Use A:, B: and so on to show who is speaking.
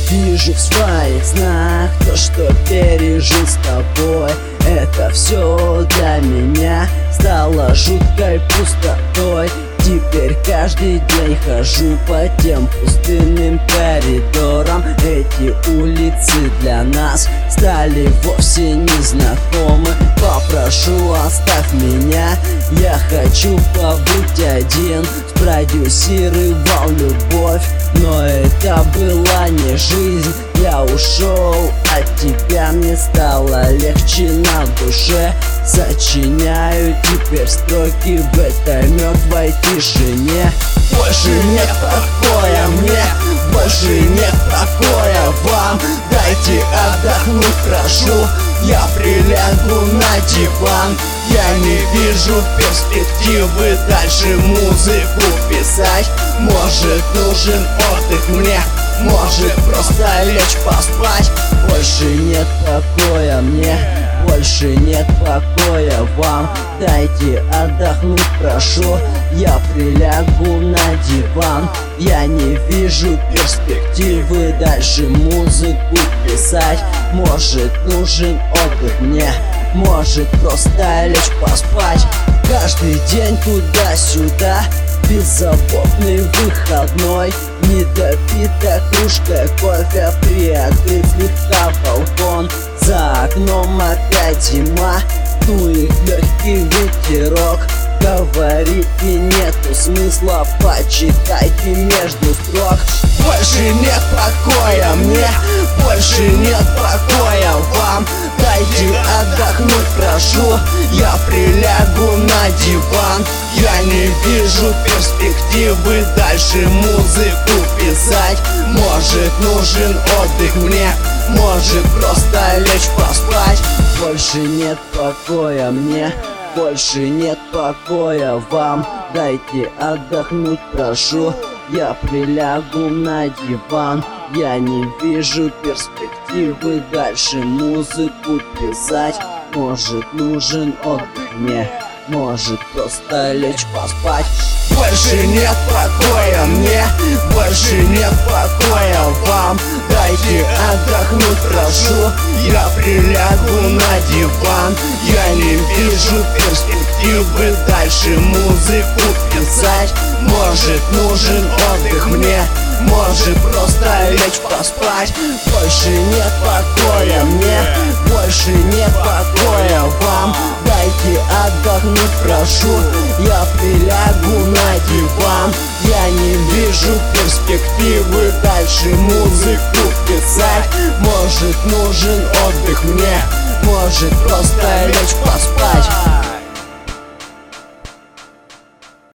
A: Вижу в своих снах то, что пережил с тобой. Это все для меня стало жуткой пустотой. Теперь каждый день хожу по тем пустынным коридорам. Эти улицы для нас стали вовсе незнакомы. Попрошу, оставь меня, я хочу побыть один. Спродюсировал любовь, но это была не жизнь. Я ушел от тебя, мне стало легче на душе. Сочиняю теперь строки в этой мертвой тишине. Больше нет покоя мне, больше нет покоя вам. Дайте отдохнуть, прошу, я прилягу на диван. Я не вижу перспективы дальше музыку писать. Может, нужен отдых мне, может, просто лечь поспать. Больше нет покоя мне, больше нет покоя вам. Дайте отдохнуть, прошу, я прилягу на диван. Я не вижу перспективы дальше музыку писать. Может, нужен отдых мне, может, просто лечь поспать. Каждый день туда-сюда, беззаботный выходной. Недопита кружка кофе, приоткрыт слегка балкон. За окном опять зима, дует легкий ветерок. Говорить мне нету смысла, почитайте между строк. Больше нет покоя мне, больше нет покоя вам. Дайте отдохнуть, прошу, я прилягу на диван. Я не вижу перспективы дальше музыку писать. Может, нужен отдых мне, может, просто лечь поспать. Больше нет покоя мне, больше нет покоя вам. Дайте отдохнуть, прошу, я прилягу на диван. Я не вижу перспективы дальше музыку писать. Может, нужен отдых мне, может, просто лечь поспать. Больше нет покоя мне, больше нет покоя вам. Дайте отдохнуть, прошу, я прилягу на диван. Я не вижу перспективы дальше музыку писать. Может, нужен отдых мне, может, просто лечь поспать. Больше нет покоя мне, больше нет покоя вам. Дайте отдохнуть, прошу, я прилягу на диван. Я не вижу перспективы дальше музыку писать. Может, нужен отдых мне, может, просто лечь поспать.